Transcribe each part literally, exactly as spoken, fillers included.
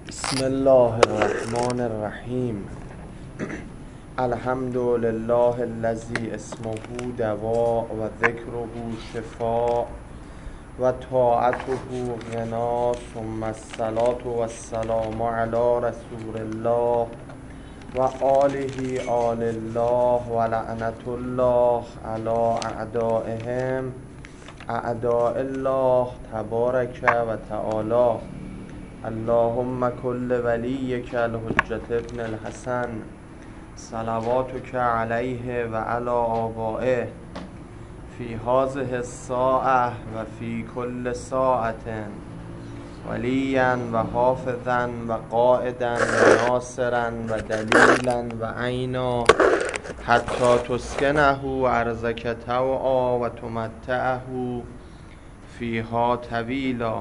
بسم الله الرحمن الرحیم. الحمد لله الذی اسمه دواء و ذکره شفاء و طاعته غنا، ثم الصلاة و السلام علی رسول الله و آله آل الله و لعنة الله علی اعدائهم اعداء الله تبارک و تعالی. اللهم کل ولیک الحجة ابن الحسن صلواتک علیه و علی آبائه فی هذه الساعة و فی کل ساعة ولیا و حافظا و قائدا و ناصرا و دلیلا و عینا حتی تسکنه ارضک طوعا و تمتعه فیها طویلا.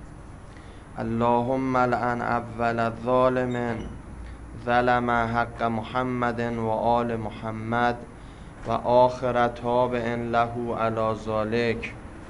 اللهم لعن اول ظالم ظلم حق محمد و آل محمد و آخر تابع له علی ذلک.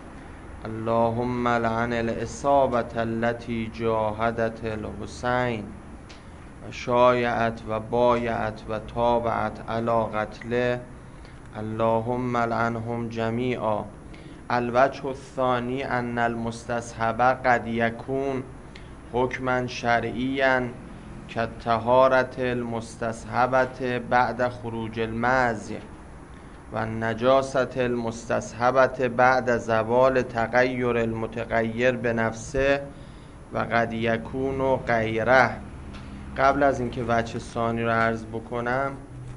اللهم لعن العصابة التي جاهدت الحسین و شایعت و بایعت و تابعت علی قتله. اللهم لعنهم جمیعا. الوجه الثانی ان المستصحب قد یکون حکما شرعیا کالطهارة المستصحبة بعد خروج المذی و النجاسة المستصحبة بعد زوال تغیر المتغیر بنفسه و قد یکون غیره. قبل از اینکه وجه ثانی رو عرض بکنم،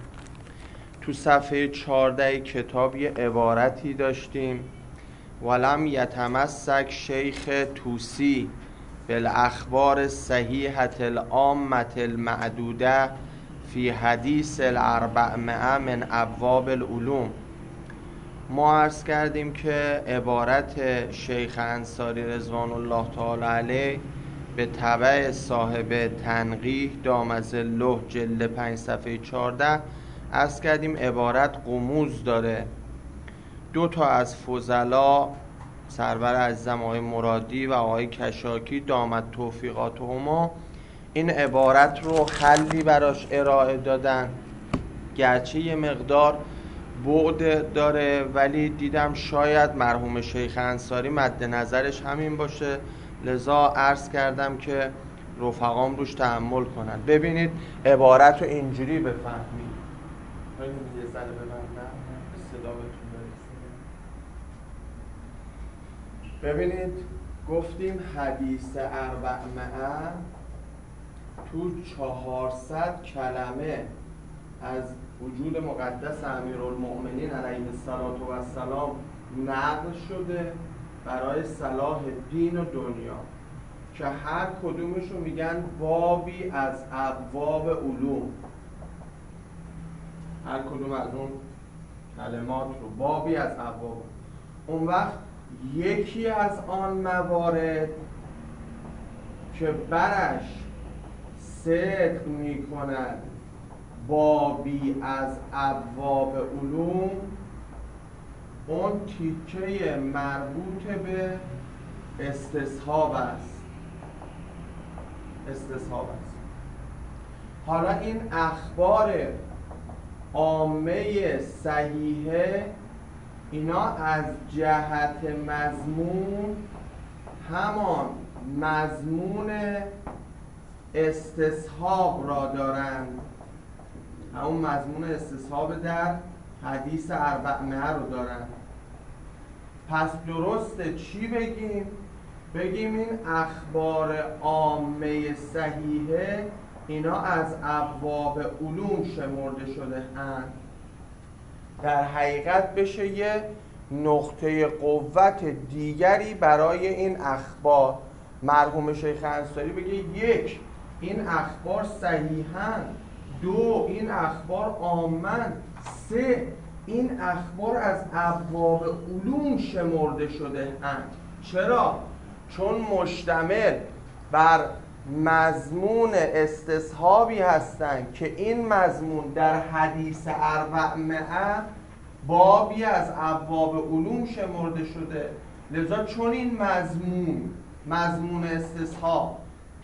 تو صفحه چهارده کتاب یه عبارتی داشتیم: ولم یتمسک شیخ توسی بالاخبار صحیحة العامة المعدوده فی حدیث الاربعمائه من ابواب العلوم. ما عرض کردیم که عبارت شیخ انصاری رضوان الله تعالی علیه به تبع صاحب تنقیح دام ظله جلد پنج صفحه چهارده عرض کردیم عبارت غموض داره. دو تا از فضلا، سرور عزیزم آقای مرادی و آقای کشاکی دامت توفیقاتهما، این عبارت رو حلی براش ارائه دادن، گرچه یه مقدار بعد داره ولی دیدم شاید مرحوم شیخ انصاری مد نظرش همین باشه، لذا عرض کردم که رفقام روش تحمل کنن. ببینید عبارت رو اینجوری بفهمید. یه ذره ببندم صدا بهتون برسه. ببینید گفتیم حدیث اربعمائه تو چهارصد کلمه از وجود مقدس امیرالمؤمنین علیه السلام نقل شده برای صلاح دین و دنیا، که هر کدومشو میگن بابی از ابواب علوم. هر کدوم از اون کلمات رو بابی از ابواب. اون وقت یکی از آن موارد که برش صدق میکند بابی از ابواب علوم، اون تیکه مربوط به استصحاب است. استصحاب است. حالا این اخبار عامه صحیحه، اینا از جهت مضمون همان مضمون استصحاب را دارند، همون مضمون استصحاب در حدیث اربعمائه رو دارند. پس درسته چی بگیم؟ بگیم این اخبار عامه صحیحه اینا از ابواب علوم شمرده شده اند. در حقیقت بشه یه نقطه قوت دیگری برای این اخبار. مرحوم شیخ انصاری بگه یک، این اخبار صحیحن، دو، این اخبار عامن، سه، این اخبار از ابواب علوم شمرده شده اند. چرا؟ چون مشتمل بر مضمون استصحابی هستند که این مضمون در حدیث اربعمائه بابی از ابواب علوم شمرده شده. لذا چون این مضمون مضمون استصحاب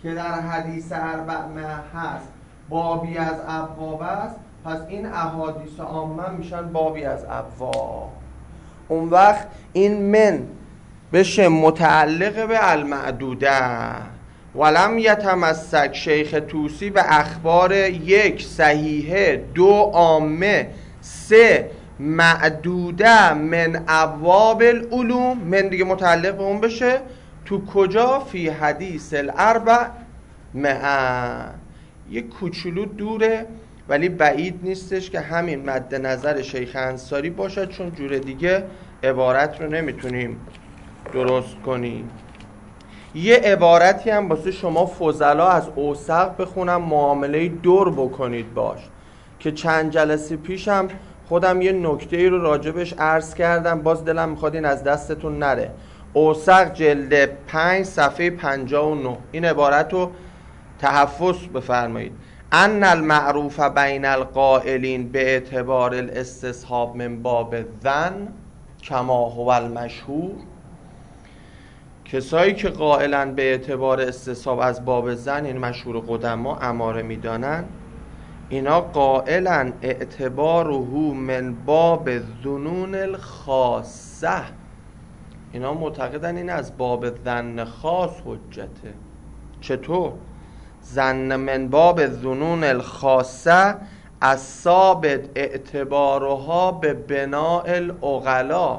که در حدیث اربعمائه هست بابی از ابواب است، پس این احادیث عامه میشن بابی از ابواب. اون وقت این من بشه متعلق به المعدوده. ولم یتمسک شیخ طوسی به اخبار یک صحیحه، دو عامه، سه معدوده من ابواب العلوم. من دیگه متعلق به اون بشه تو کجا؟ فی حدیث الاربع مئه. یه کوچولو دوره ولی بعید نیستش که همین مد نظر شیخ انصاری باشد، چون جور دیگه عبارت رو نمیتونیم درست کنیم. یه عبارتی هم واسه شما فضلا از اوسق بخونم، معامله دور بکنید باش، که چند جلسه پیشم خودم یه نکته رو راجبش عرض کردم، باز دلم میخواد این از دستتون نره. اوسق جلد پنج صفحه پنجاه و نه این عبارت رو تحفظ بفرمایید: ان المعروف بین القائلین به اعتبار الاستصحاب من باب ظن کما هو المشهور. کسایی که قائلن به اعتبار استصحاب از باب ظن، این مشهور قدما اماره میدانن، اینا قائلن اعتباره من باب ظنون الخاصه. اینا معتقدن این از باب ظن خاص حجته. چطور؟ ظن من باب ظنون الخاصه از ثابت اعتبارها به بناء العقلا.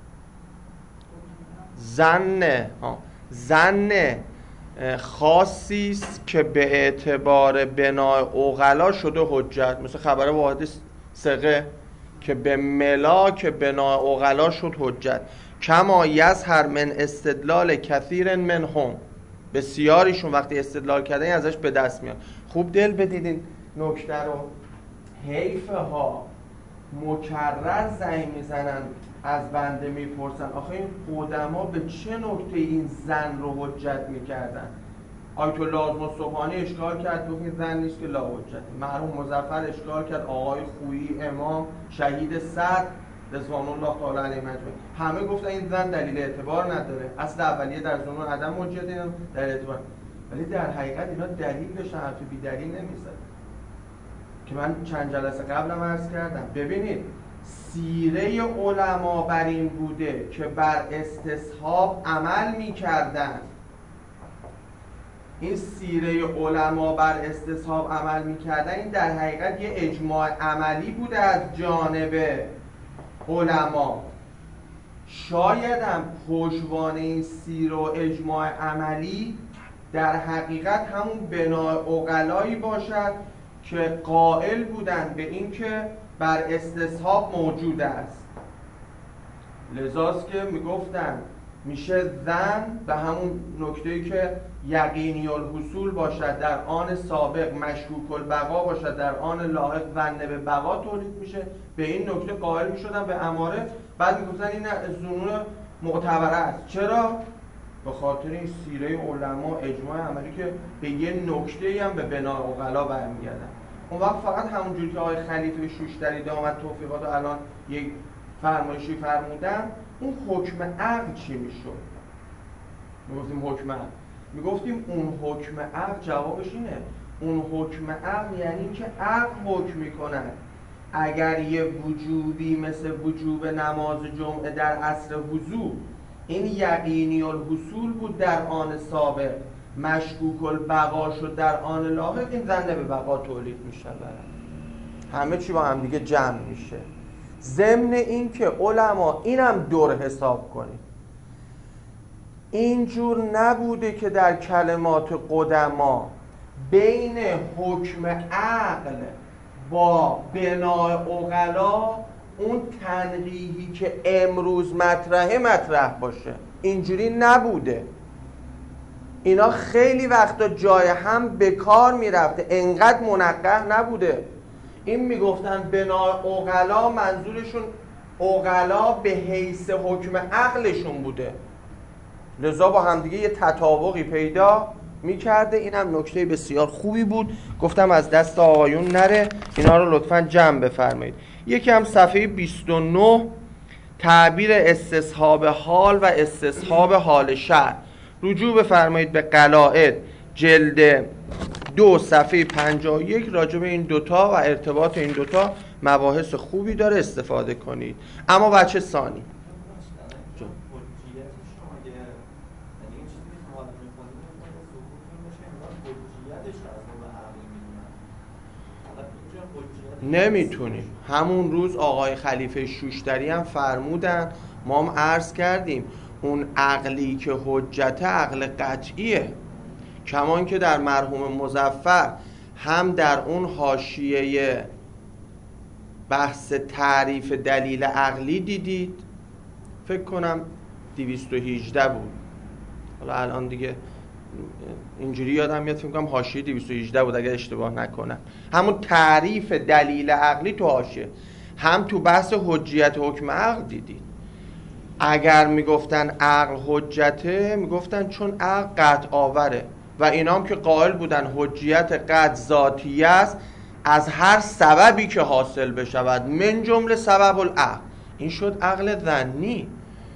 ظن ظن خاصی است که به اعتبار بناء عقلا شده حجت، مثل خبر واحد ثقه که به ملاک بناء عقلا شد حجت. کما یظهر من استدلال کثیر منهم، بسیاریشون وقتی استدلال کردن ازش به دست میاد. خوب دل بدید این نکته رو. حیفه ها مکرر زنگ میزنن، از بنده میپرسن آخه این قدما به چه نکته این زن رو حجت میکردن؟ آیت الله الصبحانی اشکال کرد گفت این زن نیست که لا حجت. مرحوم مظفر اشکال کرد، آقای خویی امام شهید صدر رضوان الله تعالی علیه مجمعین همه گفتن این زن دلیل اعتبار نداره، اصل اولیه در ظنون عدم حجت، اینا در اعتبار. ولی در حقیقت اینا دلیلش حرف بی دلیل نمیزنن که من چند جلسه قبلم عرض کردم. ببینید سیره علما بر این بوده که بر استصحاب عمل میکردن. این سیره علما بر استصحاب عمل میکردن این در حقیقت یه اجماع عملی بوده از جانب علما. شاید هم پشتوانه این سیره و اجماع عملی در حقیقت همون بناء عقلایی باشد که قائل بودن به این که بر استصحاب موجود است. لذاست که میگفتن میشه ظن به همون نکته‌ای که یقینی الحصول باشد در آن سابق، مشکوک البقا باشد در آن لاحق، ظن به بقا تولید میشه. به این نکته قائل میشدن به اماره. بعد میگفتن این ظنون معتبره است. چرا؟ به خاطر این سیره علما اجماع عملی که به یه نکته‌ای هم به بناء عقلا برمیگردن. اون وقت فقط همونجوری که آقای خلیفه شوشتری دامت توفیقات و الان یک فرمایشی فرمودن، اون حکم عقل چی میشد؟ میگفتیم حکم عقل، میگفتیم اون حکم عقل جوابش اینه. اون حکم عقل یعنی که عقل حکم میکند اگر یه وجوبی مثل وجوب نماز جمعه در عصر حضور این یقینی الحصول بود در آن سابق، مشکوک البقا شد در آن لاحق، این ظن به بقا تولید میشه. همه چی با هم دیگه جمع میشه. ضمن این که علما اینم دور حساب کنید، اینجور نبوده که در کلمات قدما بین حکم عقل با بناء عقلا اون تنقیحی که امروز مطرحه مطرح باشه. اینجوری نبوده. اینا خیلی وقتا جای هم به کار میرفته، انقدر منقح نبوده. این میگفتن بناء عقلا، منظورشون عقلا به حیث حکم عقلشون بوده، لذا با همدیگه یه تطابقی پیدا میکرده. اینم نکته بسیار خوبی بود، گفتم از دست آقایون نره. اینا رو لطفاً جمع بفرمایید. یکی هم صفحه بیست و نه تعبیر استصحاب حال و استصحاب حال شرع. رجوع بفرمایید به قلاعد جلد دو صفحه پنجاه و یک راجع به این دوتا و ارتباط این دوتا مباحث خوبی داره، استفاده کنید. اما بچه ثانی نمیتونیم. همون روز آقای خلیفه شوشتری هم فرمودن، ما هم عرض کردیم اون عقلی که حجته عقل قطعیه، کمان که در مرحوم مظفر هم در اون حاشیه بحث تعریف دلیل عقلی دیدید، فکر کنم دویست و هجده بود، حالا الان دیگه اینجوری یادم میاد، فکر کنم حاشیه دویست و هجده بود اگر اشتباه نکنم. همون تعریف دلیل عقلی تو حاشیه، هم تو بحث حجیت حکم عقل دیدید. اگر میگفتن عقل حجته، میگفتن چون عقل قطع آوره و اینام که قائل بودن حجیت قطع ذاتی است از هر سببی که حاصل بشود، من جمله سبب العقل. این شد عقل ظنی.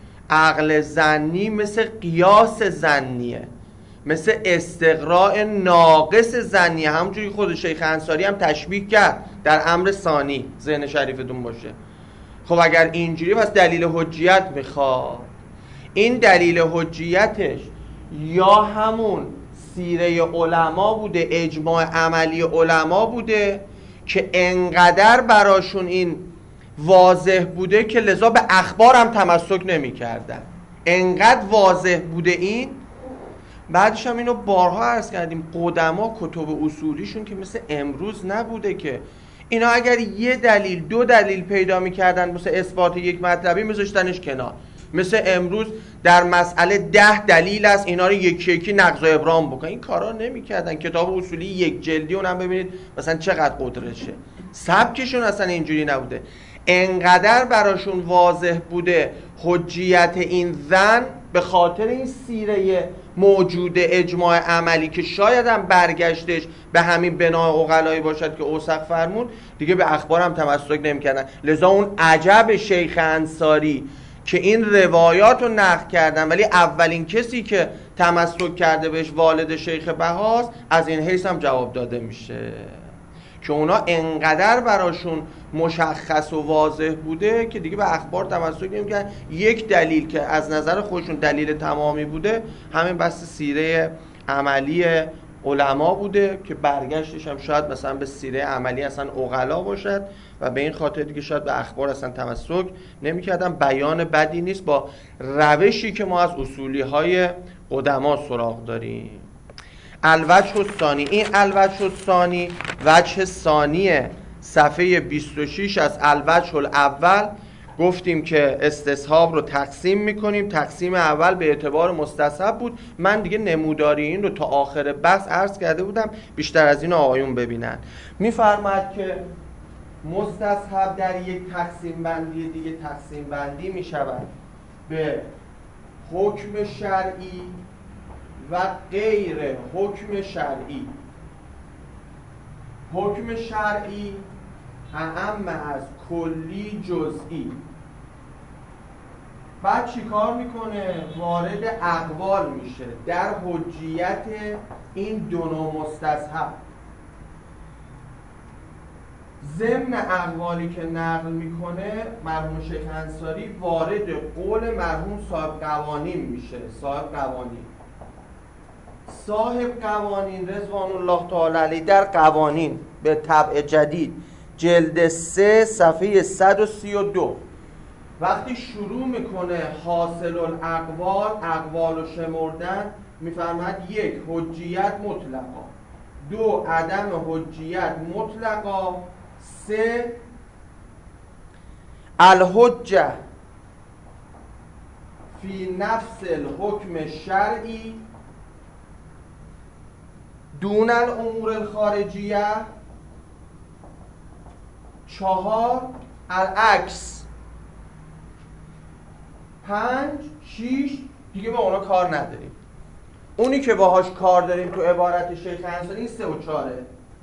عقل ظنی مثل قیاس ظنیه، مثل استقراء ناقص ظنیه، همونجوری خود شیخ انصاری هم تشبیه کرد در امر ثانی، ذهن شریفتون باشه. خب اگر اینجوری پس دلیل حجیت میخواد. این دلیل حجیتش یا همون سیره علما بوده، اجماع عملی علما بوده که انقدر براشون این واضح بوده که لذا به اخبار هم تمسک نمی کردن. انقدر واضح بوده این. بعدش هم اینو بارها عرض کردیم، قدما کتب اصولیشون که مثل امروز نبوده که اینا اگر یه دلیل دو دلیل پیدا میکردن مثل اثبات یک مطلبی میذاشتنش کنار. مثل امروز در مسئله ده دلیل است، اینا رو یکی یکی نقض و ابرام بکن. این کارا نمیکردن. کتاب اصولی یک جلدی اونم ببینید مثلا چقدر قدرتشه. سبکشون اصلا اینجوری نبوده. انقدر براشون واضح بوده حجیت این ظن به خاطر این سیره موجود اجماع عملی که شاید هم برگشتش به همین بنای عقلایی باشد که اوسق فرمود، دیگه به اخبار هم تمسک نمی‌کردن. لذا اون عجب شیخ انصاری که این روایات رو نقل کردن، ولی اولین کسی که تمسک کرده بهش والد شیخ بهاست، از این حیث هم جواب داده میشه که اونا انقدر براشون مشخص و واضح بوده که دیگه به اخبار تمسک نمی‌کردن. یک دلیل که از نظر خودشون دلیل تمامی بوده همین بحث سیره عملی علما بوده که برگشتش هم شاید مثلا به سیره عملی اصلا عقلا باشد و به این خاطر دیگه شاید به اخبار اصلا تمسک نمی‌کردن. بیان بدی نیست با روشی که ما از اصولی های قدما سراغ داریم. الوجه الثانی، این الوجه الثانی وجه ثانیه صفحه بیست و شش از الوجه الاول. گفتیم که استصحاب رو تقسیم میکنیم. تقسیم اول به اعتبار مستصحب بود. من دیگه نموداری این رو تا آخر بحث عرض کرده بودم، بیشتر از این آقایون ببینن. میفرماید که مستصحب در یک تقسیم بندی دیگه تقسیم بندی میشود به حکم شرعی و غیر حکم شرعی. حکم شرعی اعم از کلی جزئی. بعد چی کار میکنه؟ وارد اقوال میشه در حجیت این دو نوع مستصحب. ضمن اقوالی که نقل میکنه مرحوم شیخ انصاری وارد قول مرحوم صاحب قوانین میشه. صاحب قوانین صاحب قوانین رضوان الله تعالی علیه در قوانین به طبع جدید جلد سه صفحه صد و سی و دو وقتی شروع میکنه حاصل الاقوال، اقوال و شمردن، میفرماید یک حجیت مطلقا، دو عدم حجیت مطلقا، سه الحجه فی نفس الحکم شرعی دون الامور الخارجیه، چهار العکس، پنج شیش دیگه با اونا کار نداریم. اونی که باهاش کار داریم تو عبارت شیخ انصاری این سه و چاره،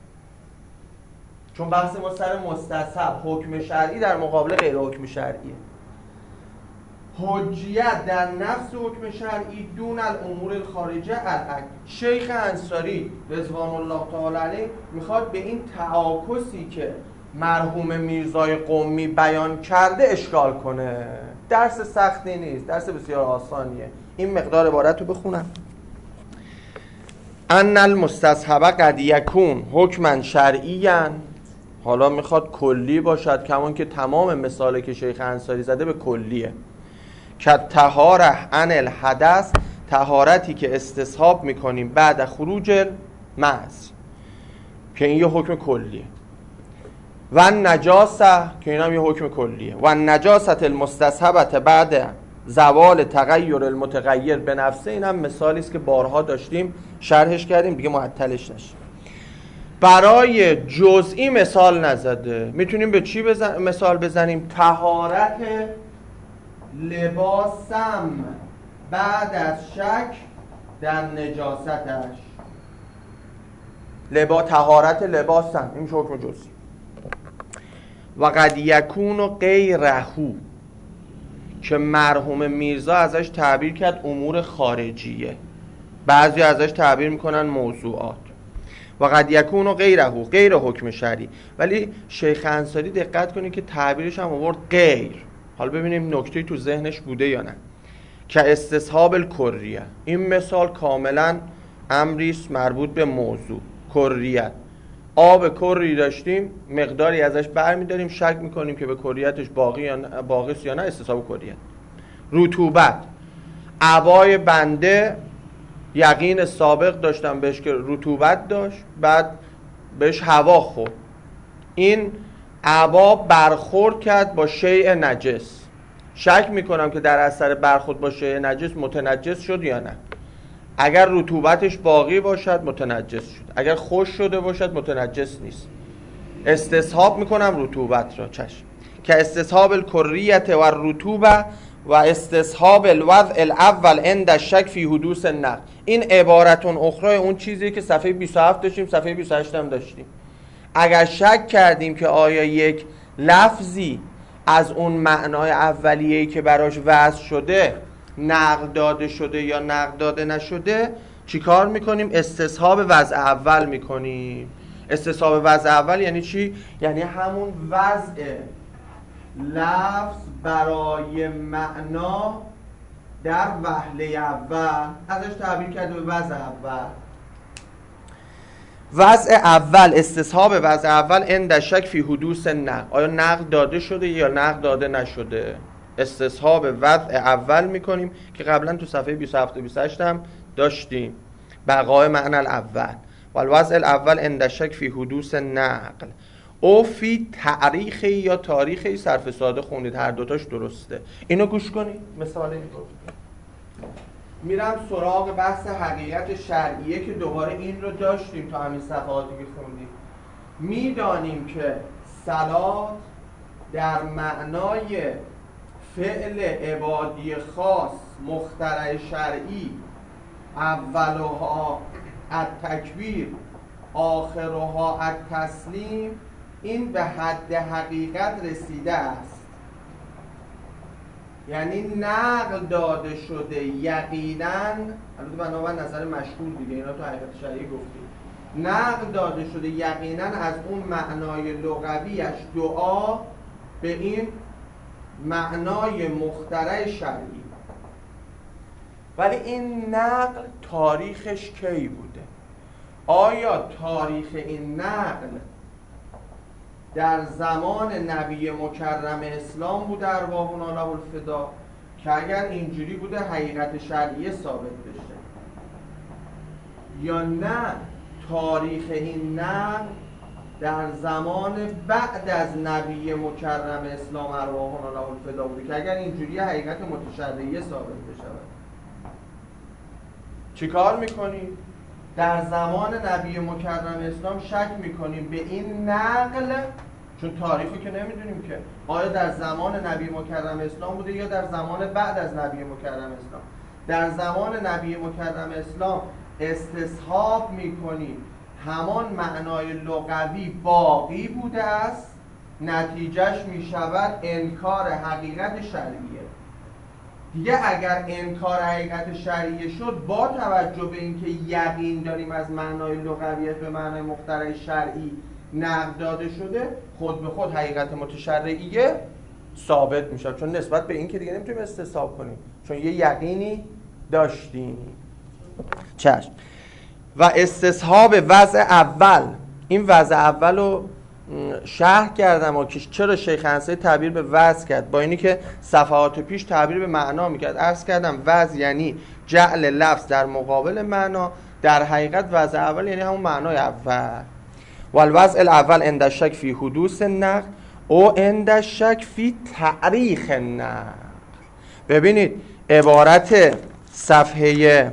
چون بحث ما سر مستصحب حکم شرعی در مقابل غیر حکم شرعیه. حجیت در نفس حکم شرعی دون الامور الخارجه الحق. شیخ انصاری رضوان الله تعالی علیه میخواد به این تعاکسی که مرحوم میرزای قمی بیان کرده اشکال کنه. درس سختی نیست، درس بسیار آسانیه. این مقدار عبارت رو بخونم. ان المستصحب قد یکون حکما شرعیا، حالا میخواد کلی باشد، کمان که تمام مثاله که شیخ انصاری زده به کلیه. که طهاره عن الحدث، طهارتی که استصحاب میکنیم بعد خروج المعص، که این یه حکم کلیه. و نجاسه، که این هم یه حکم کلیه. و نجاست المستصحبت بعد زوال تغییر المتغیر به نفسه، این هم مثالی است که بارها داشتیم شرحش کردیم دیگه معطلش نشیم. برای جزئی مثال نزده. میتونیم به چی بزن... مثال بزنیم؟ طهارت لباسم بعد از شک در نجاستش. لبا طهارت لباسم، این حکم جزئی. و قد یکون غیره، که مرحوم میرزا ازش تعبیر کرد امور خارجیه، بعضی ازش تعبیر میکنن موضوعات. و قد یکون غیره، غیر حکم شرعی. ولی شیخ انصاری دقت کنید که تعبیرش هم آورد غیر. حالا ببینیم نکته تو ذهنش بوده یا نه. که استصحاب الکریه، این مثال کاملا امریست مربوط به موضوع کریت. آب کری داشتیم، مقداری ازش برمی‌داریم، شک میکنیم که به کریتش باقی یا نه، باقیست یا نه، استصحاب کریت. رطوبت، عبای بنده یقین سابق داشتم بهش که رطوبت داشت، بعد بهش هوا خورد، این عبا برخورد کرد با شیء نجس، شک میکنم که در اثر برخورد با شیء نجس متنجس شد یا نه. اگر رطوبتش باقی باشد متنجس شد، اگر خوش شده باشد متنجس نیست. استصحاب میکنم رطوبت را، چشم. که استصحاب الکریت و الرطوبه و استصحاب الوضع الاول عند الشک فی حدوث النقض. این عبارتون اخرى اون چیزی که صفحه بیست و هفت داشتیم، صفحه بیست و هشت هم داشتیم. اگر شک کردیم که آیا یک لفظی از اون معنای اولیه‌ای که براش وضع شده نقل داده شده یا نقل داده نشده، چی کار میکنیم؟ استصحاب وضع اول میکنیم. استصحاب وضع اول یعنی چی؟ یعنی همون وضع لفظ برای معنا در وهله اول، ازش تعبیر کرده به وضع اول. وضع اول، استصحاب وضع اول عند شک فی حدوث نقل، آیا نقل داده شده یا نقل داده نشده. استصحاب وضع اول میکنیم که قبلا تو صفحه بیست و هفت و بیست و هشت هم داشتیم. بقای معنی الاول و الوضع الاول عند شک فی حدوث نقل او فی تاریخی یا تاریخی، صرف ساده خوندید، هر دوتاش درسته. اینو گوش کنید. مثالی گفت. میرم سراغ بحث حقیقت شرعیه که دوباره این رو داشتیم تا همین صفحاتی که خوندیم. میدانیم که صلات در معنای فعل عبادی خاص مخترع شرعی، اولها التکبیر آخرها التسلیم، این به حد حقیقت رسیده است. یعنی نقل داده شده یقینا، البته بنابراین نظر مشهور دیگه، اینا تو حقیقت شرعی گفتیم، نقل داده شده یقینا از اون معنای لغویش دعا به این معنای مخترع شرعی. ولی این نقل تاریخش کی بوده؟ آیا تاریخ این نقل در زمان نبی مکرم اسلام بوده ارواحنا له الفدا؟ که اگر اینجوری بوده حقیقت شرعیه ثابت بشه، یا نه تاریخ این نقل در زمان بعد از نبی مکرم اسلام ارواحنا له الفدا بوده؟ که اگر اینجوری حقیقت متشرعیه ثابت بشه، چی کار میکنیم؟ در زمان نبی مکرم اسلام شک میکنیم به این نقل، چون تاریخی که نمیدونیم که آیا در زمان نبی مکرم اسلام بوده یا در زمان بعد از نبی مکرم اسلام. در زمان نبی مکرم اسلام استصحاب میکنیم همان معنای لغوی باقی بوده است، نتیجهش میشود انکار حقیقت شرعیه. دیگه اگر انکار حقیقت شرعیه شد، با توجه به اینکه یقین داریم از معنای لغویت به معنای مخترع شرعی نقل داده شده، خود به خود حقیقت متشرعیه ثابت میشه، چون نسبت به این که دیگه نمیتونیم استصحاب کنیم، چون یه یقینی داشتیم. چشم. و استصحاب وضع اول، این وضع اول رو شرح کردم و که چرا شیخ انصاری تعبیر به وضع کرد، با اینی که صفحات پیش تعبیر به معنا میکرد. عرض کردم وضع یعنی جعل لفظ در مقابل معنا، در حقیقت وضع اول یعنی همون معنای اول. والوضع الاول عند الشک فی حدوث النقل او عند الشک فی تاریخ النقل. ببینید عبارت صفحه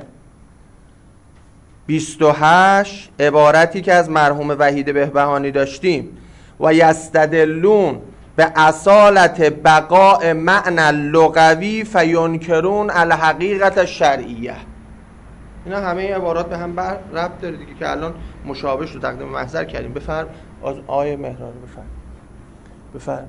بیست و هشت، عبارتی که از مرحوم وحید بهبهانی داشتیم، و یستدلون به اصالت بقاء معنی لغوی فینکرون الحقیقت الشرعیه. اینا همه عبارات به هم بر ربط داره دیگه که الان مشابهش رو تقدیم محضر کردیم. بفرم از آیه مهران بفرم بفرم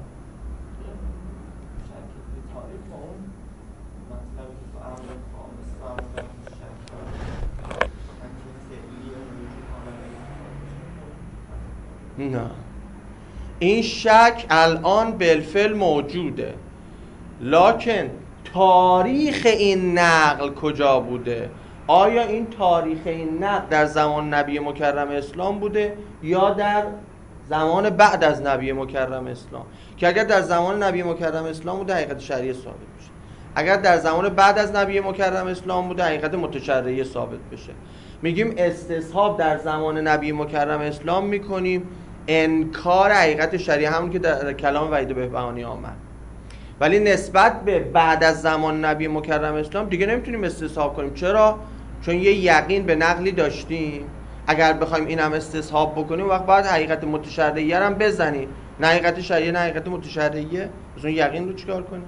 نه، این شک الان بالفعل موجوده، لکن تاریخ این نقل کجا بوده؟ آیا این تاریخ این نقل در زمان نبی مکرم اسلام بوده یا در زمان بعد از نبی مکرم اسلام؟ که اگر در زمان نبی مکرم اسلام بوده حقیقت شرعی ثابت بشه، اگر در زمان بعد از نبی مکرم اسلام بوده حقیقت متشرعی ثابت بشه. میگیم استصحاب در زمان نبی مکرم اسلام میکنیم، انکار حقیقت شرعی، همون که در کلام وحید بهبهانی آمد. ولی نسبت به بعد از زمان نبی مکرم اسلام دیگه نمیتونیم استصحاب کنیم. چرا؟ چون یه یقین به نقلی داشتیم. اگر بخوایم این هم استصحاب بکنیم وقت بعد حقیقت متشرعیه هم بزنیم، نه حقیقت شرعیه نه حقیقت متشرعیه، اون یقین رو چیکار کنیم؟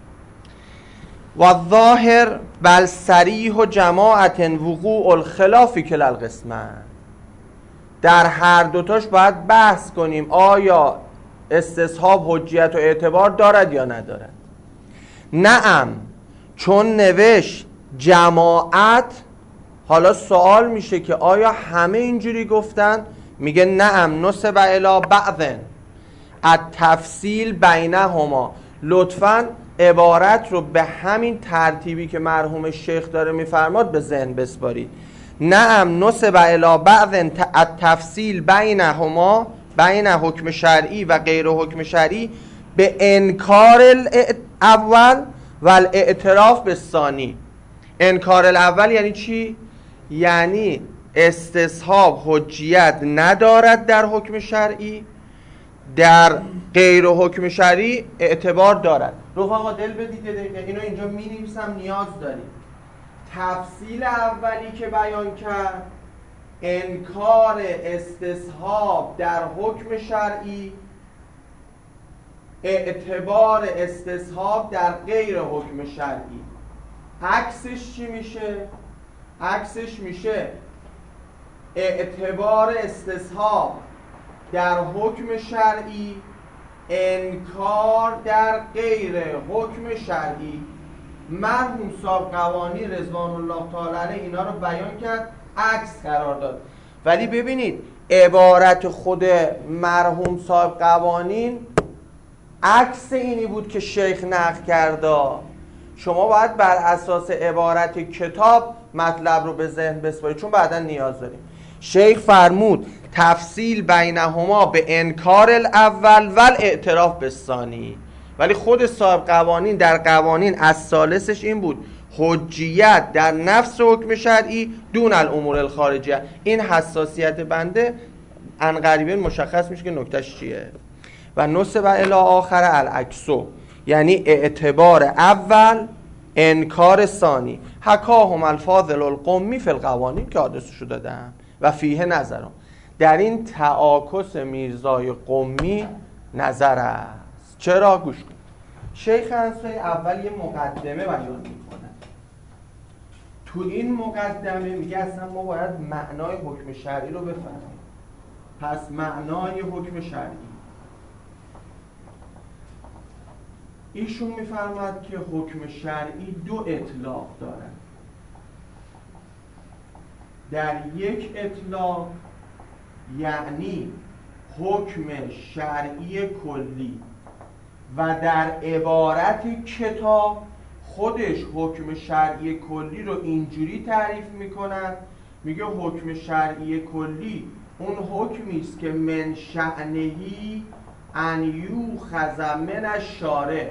و ظاهر بل صریح و جماعت وقوع الخلاف کلا القسمین. در هر دوتاش باید بحث کنیم آیا استصحاب حجیت و اعتبار دارد یا ندارد. نعم، چون نوشت جماعت، حالا سوال میشه که آیا همه اینجوری گفتن؟ میگه نعم نسب الی بعض التفصیل بینهما. لطفاً عبارت رو به همین ترتیبی که مرحوم شیخ داره میفرماد به ذهن بسپارید. نعم نسب الی بعض التفصیل بینهما، بین حکم شرعی و غیر حکم شرعی، به انکار الاول و الاعتراف به ثانی. انکار الاول یعنی چی؟ یعنی استصحاب حجیت ندارد در حکم شرعی، در غیر حکم شرعی اعتبار دارد. رفقا دل بدید دقیقه اینو اینجا می نویسم، نیاز داریم. تفصیل اولی که بیان کرد انکار استصحاب در حکم شرعی، اعتبار استصحاب در غیر حکم شرعی. عکسش چی میشه؟ عکسش میشه اعتبار استصحاب در حکم شرعی، انکار در غیر حکم شرعی. مرحوم صاحب قوانی رضوان الله تعالی علیه اینا رو بیان کرد، عکس قرار داد. ولی ببینید عبارت خود مرحوم صاحب قوانین عکس اینی بود که شیخ نقل کرده. شما باید بر اساس عبارت کتاب مطلب رو به ذهن بسپارید، چون بعدا نیاز داریم. شیخ فرمود تفصیل بینهما به انکار الاول و اعتراف به ثانی. ولی خود صاحب قوانین در قوانین از ثالثش این بود حجیت در نفس حکم شرعی دون الامور الخارجیه. این حساسیت بنده عنقریبا مشخص میشه که نکتهش چیه. و نسب الی آخر العکسو، یعنی اعتبار اول انکار ثانی. حکاهم الفاضل القمی فی القوانین که حادثشو دادم و فیه نظرم. در این تعاکس میرزای قمی نظر است. چرا؟ گوش کن. شیخ انصاری اول یه مقدمه بیان میکنه. تو این مقدمه میگه اصلا ما باید معنای حکم شرعی رو بفهمیم. پس معنای حکم شرعی ایشون میفرماد که حکم شرعی دو اطلاق دارد. در یک اطلاق یعنی حکم شرعی کلی و در عبارت کتاب خودش حکم شرعی کلی رو اینجوری تعریف میکند، میگه حکم شرعی کلی اون حکمی است که من شأنهی ان یوخذ من الشارع،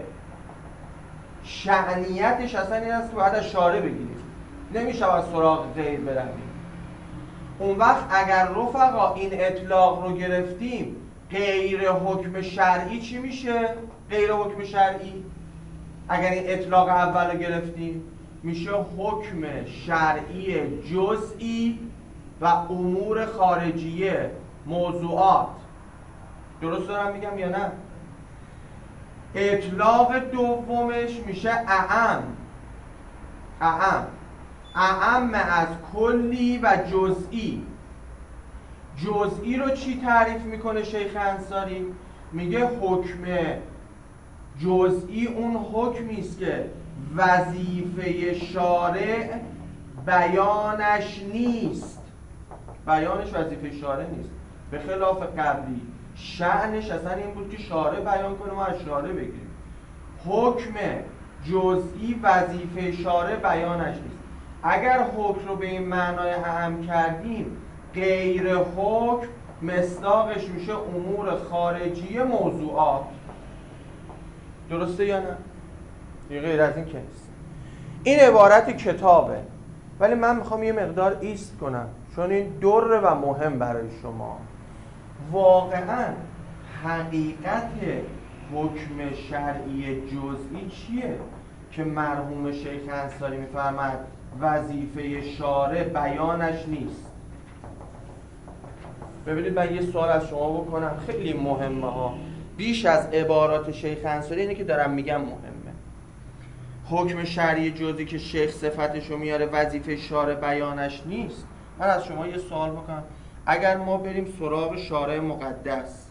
شأنیتش اصلا این است که باید از شارع بگیریم، نمیشه از سراغ غیر برویم. اون وقت اگر رفقا این اطلاق رو گرفتیم، غیر حکم شرعی چی میشه؟ غیر حکم شرعی اگر این اطلاق اول رو گرفتیم میشه حکم شرعی جزئی و امور خارجیه، موضوعات. درست دارم میگم یا نه؟ اطلاق دومش میشه اعم، اعم اعم از کلی و جزئی. جزئی رو چی تعریف میکنه شیخ انصاری؟ میگه حکم جزئی اون حکمی است که وظیفه شارع بیانش نیست، بیانش وظیفه شارع نیست، به خلاف قبلی شأنش اصلا این بود که شارع بیان کنه ما از شارع بگیریم. حکم جزئی وظیفه شارع بیانش نیست. اگر حکم رو به این معنای اعم کردیم، غیر حکم مصداقش میشه امور خارجی موضوعات. درسته یا نه؟ غیر از این که نیست. این عبارت کتابه، ولی من میخوام یه مقدار ایست کنم چون این دره و مهم برای شما. واقعا حقیقت حکم شرعی جزئی چیه که مرحوم شیخ انصاری میفرماد وظیفه شارع بیانش نیست؟ ببینید من یه سوال از شما بکنم، خیلی مهمه ها، بیش از عبارات شیخ انصاری اینه که دارم میگم مهمه. حکم شرعی جزئی که شیخ صفتشو میاره وظیفه شارع بیانش نیست. من از شما یه سوال بکنم، اگر ما بریم سراغ شارع مقدس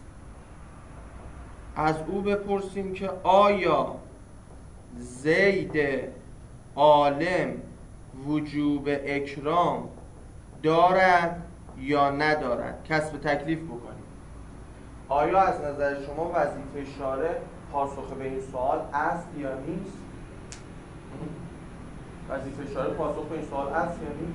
از او بپرسیم که آیا زید عالم وجوب اکرام دارد یا ندارد، کسب تکلیف بکنیم، آیا از نظر شما وظیفه شارع پاسخ به این سوال است یا نیست؟ وظیفه شارع پاسخ به این سوال است یا نیست؟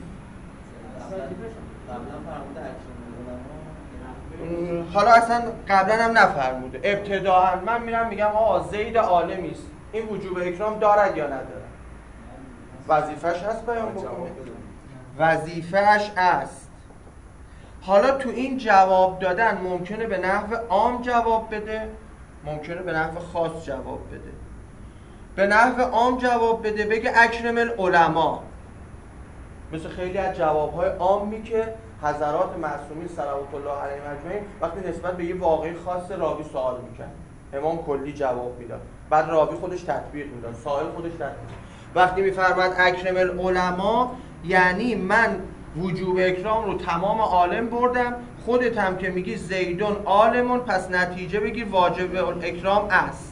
حالا اصلا قبلا هم نفرموده، ابتداءً من میرم میگم آقا زید عالمی است، این وجوب اکرام دارد یا ندارد؟ وظیفه‌اش هست بیان بکنه، وظیفه‌اش است. حالا تو این جواب دادن ممکنه به نحو عام جواب بده، ممکنه به نحو خاص جواب بده. به نحو عام جواب بده، بگه اکرم العلماء، مثل خیلی از جوابهای عامی که حضرات معصومین صلوات الله علیهم اجمعین وقتی نسبت به یه واقعی خاص راوی سوال میکرد، امام کلی جواب میداد، بعد راوی خودش تطبیق میداد، سائل خودش تطبیق. وقتی میفرماد اکرم العلماء یعنی من وجوب اکرام رو تمام عالم بردم، خودت هم که میگی زیدون عالمون، پس نتیجه بگیر واجب اکرام است.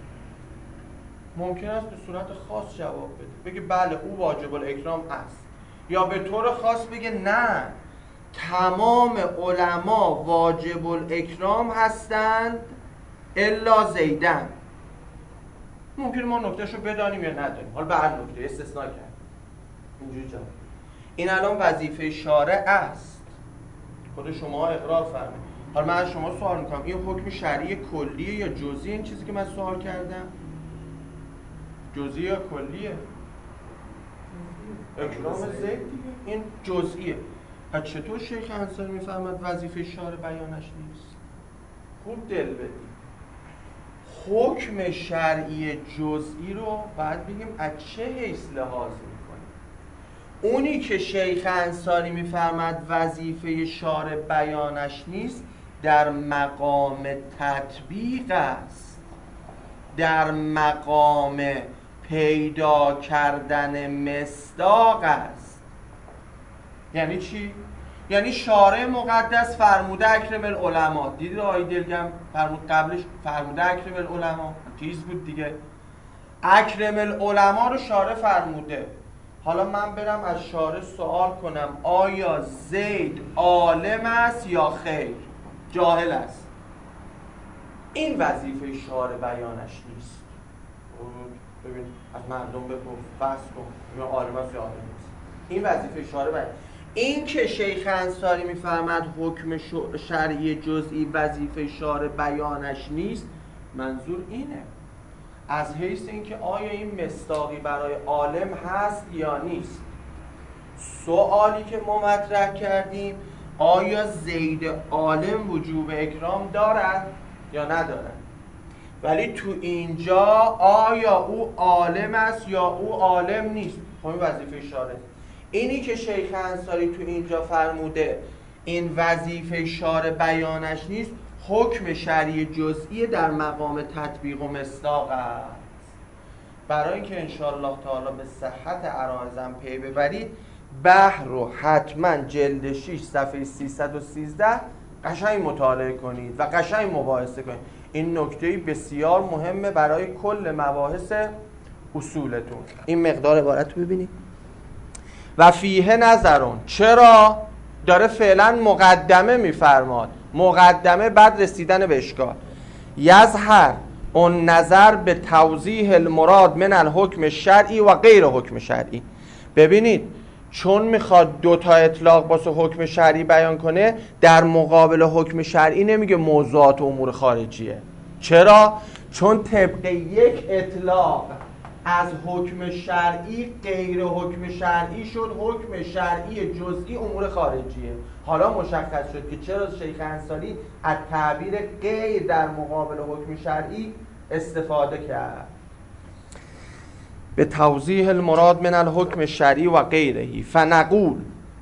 ممکن است به صورت خاص جواب بده، بگه بله او واجب الاکرام است، یا به طور خاص بگه نه تمام علما واجب الاکرام هستند الا زیدن. ممکن ما نکتهشو بدانیم یا ندانیم، حالا به هر نکته استثناء کرد اینجوری جواب. این الان وظیفه شارع است، خود شما اقرار فرمایید. حالا من از شما سوال میکنم این حکم شرعی کلیه یا جزئی؟ این چیزی که من سوال کردم جزئی یا کلیه؟ اکرام زید دیگه، این جزئیه. پس چطور شیخ انصاری میفرماد وظیفه شارع بیانش نیست؟ خوب دل بدید، حکم شرعی جزئی رو باید بگیم از چه حیث لحاظ میکنیم. اونی که شیخ انصاری میفرماد وظیفه شارع بیانش نیست در مقام تطبیق است، در مقام پیدا کردن مصداق است. یعنی چی؟ یعنی شارع مقدس فرموده اکرم العلماء، دیدید آقای دلگم فرمود قبلش فرموده اکرم العلماء، تیز بود دیگه. اکرم العلماء رو شارع فرموده. حالا من برم از شارع سوال کنم آیا زید عالم است یا خیر؟ جاهل است. این وظیفه شارع بیانش نیست. ببین از مردم بپرس بحث کن یا عالم است یا عالم نیست. این وظیفه شارع بیان. این که شیخ انصاری میفرماد حکم شرعی جزئی وظیفه شارع بیانش نیست، منظور اینه از حیث اینکه آیا این مصداقی برای عالم هست یا نیست. سوالی که ما مطرح کردیم آیا زید عالم وجوب اکرام دارد یا ندارد، ولی تو اینجا آیا او عالم است یا او عالم نیست، همین وظیفه شارع. اینی که شیخ انصاری تو اینجا فرموده این وظیفه شارع بیانش نیست، حکم شرعی جزئی در مقام تطبیق و مصداق است. برای اینکه انشاءالله تعالی به صحت عرایزم پی ببرید، بحر رو حتما جلد شش صفحه سیصد و سیزده قشنگ مطالعه کنید و قشنگ مباحثه کنید. این نکته بسیار مهمه برای کل مباحث اصولتون. این مقدار عبارت رو ببینید. و فیه نظرون، چرا داره فعلا مقدمه میفرماد، مقدمه بعد رسیدن به اشکال. یظهر اون نظر به توضیح المراد من الحکم شرعی و غیر حکم شرعی. ببینید چون میخواد دوتا اطلاق باسه حکم شرعی بیان کنه، در مقابل حکم شرعی نمیگه موضوعات و امور خارجیه. چرا؟ چون طبق یک اطلاق از حکم شرعی غیر حکم شرعی شد حکم شرعی جزئی امور خارجیه. حالا مشخص شد که چرا شیخ انصاری از تعبیر غیر در مقابل حکم شرعی استفاده کرد. به توضیح المراد من الحکم الشرعی و غیره فنقول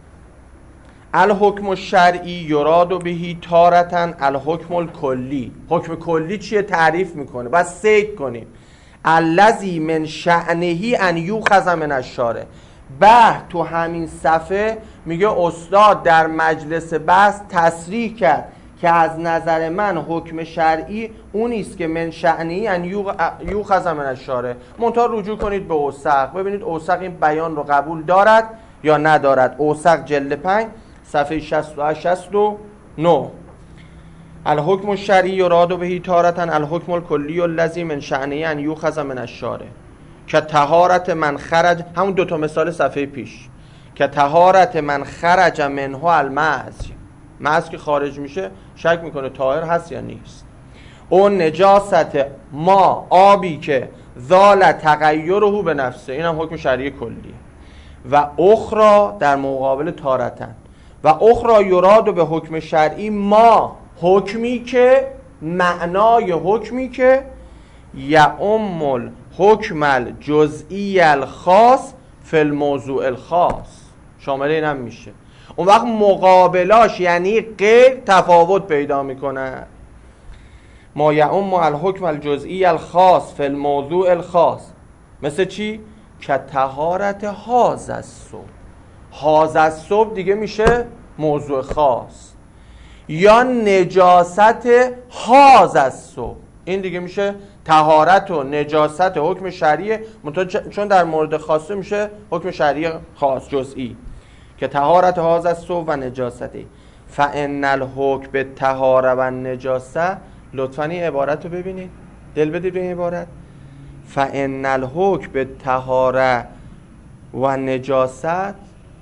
الحکم الشرعی یراد بهی تارتن الحکم الکلی. حکم کلی چیه تعریف میکنه، بس سیک کنیم. الذی من شأنه ان یوخذ من الشارع. به تو همین صفحه میگه استاد در مجلس بحث تصریح کرد که از نظر من حکم شرعی اون است که من شأنه ان یوخذ من الشارع. منتها رجوع کنید به اوسق، ببینید اوسق این بیان رو قبول دارد یا ندارد. اوسق جلد پنج صفحه شصت و هشت شصت و نه. الحکم الشرعی یراد بهی تارتن الحکم الکلی الذی من شأنه ان یوخذ من الشارع که طهارت من خرج، همون دوتا مثال صفحه پیش، که طهارت من خرج منه المعصیه، معصیه که خارج میشه شک میکنه طاهر هست یا نیست. اون نجاست ما، آبی که ذال تغیره به نفسه، این هم حکم شرعی کلیه. و اخرى در مقابل تارتن و اخرى یراد به حکم شرعی ما، حکمی که معنای حکمی که یعم الحکم الجزئی الخاص فی الموضوع الخاص، شامل این هم میشه. اون وقت مقابلاش یعنی غیر تفاوت پیدا میکنه. ما یعم الحکم الجزئی الخاص فی الموضوع الخاص، مثل چی؟ که طهارت هاذ الصبح، هاذ الصبح دیگه میشه موضوع خاص. یا نجاست هاذ الصبح، این دیگه میشه طهارت و نجاست حکم شرعی، چون در مورد خاصه میشه حکم شرعی خاص جزئی که طهارت هاذ الصبح و نجاسته. فان الحکم به طهاره و نجاسه، لطفاً این عبارت رو ببینید، دل بدید به این عبارت. فان الحکم به طهاره و نجاست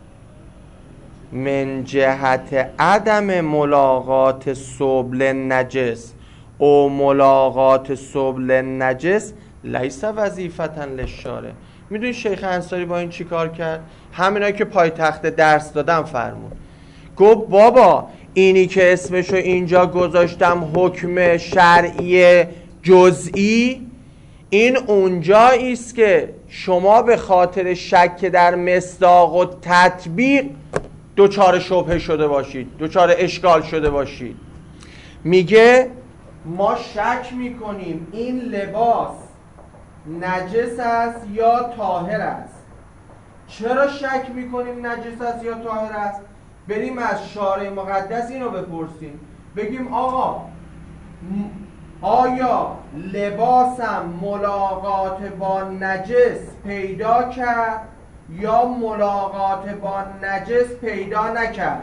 من جهت عدم ملاقات سبل نجس او ملاقات سبل نجس لیس وظیفتا للشارع. میدونی شیخ انصاری با این چی کار کرد؟ همینایی که پای تخت درس دادم فرمود، گفت بابا اینی که اسمشو اینجا گذاشتم حکم شرعی جزئی، این اونجایی است که شما به خاطر شک در مصداق و تطبیق دوچار شبهه شده باشید، دوچار اشکال شده باشید. میگه ما شک میکنیم این لباس نجس است یا طاهر است. چرا شک میکنیم نجس است یا طاهر است؟ بریم از شارع مقدس اینو بپرسیم، بگیم آقا آیا لباسم ملاقات با نجس پیدا کرد یا ملاقات با نجس پیدا نکرد؟